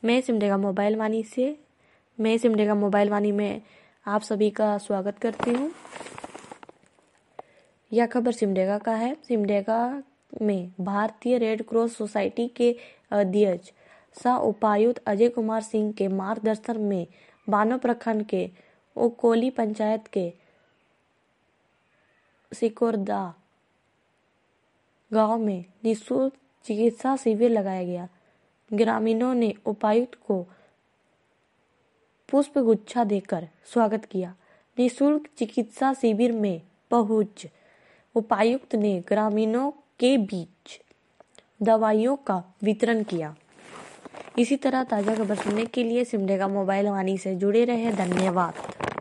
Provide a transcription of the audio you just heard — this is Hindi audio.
मैं सिमडेगा मोबाइल वाणी में आप सभी का स्वागत करती हूँ। यह खबर सिमडेगा का है। सिमडेगा में भारतीय रेड क्रॉस सोसाइटी के अध्यक्ष सह उपायुक्त अजय कुमार सिंह के मार्गदर्शन में बानो प्रखंड के ओकोली पंचायत के सिकोरदा गांव में निःशुल्क चिकित्सा शिविर लगाया गया। ग्रामीणों ने उपायुक्त को पुष्प गुच्छा देकर स्वागत किया। निःशुल्क चिकित्सा शिविर में पहुंच उपायुक्त ने ग्रामीणों के बीच दवाइयों का वितरण किया। इसी तरह ताजा खबर सुनने के लिए सिमडेगा मोबाइल वाणी से जुड़े रहे। धन्यवाद।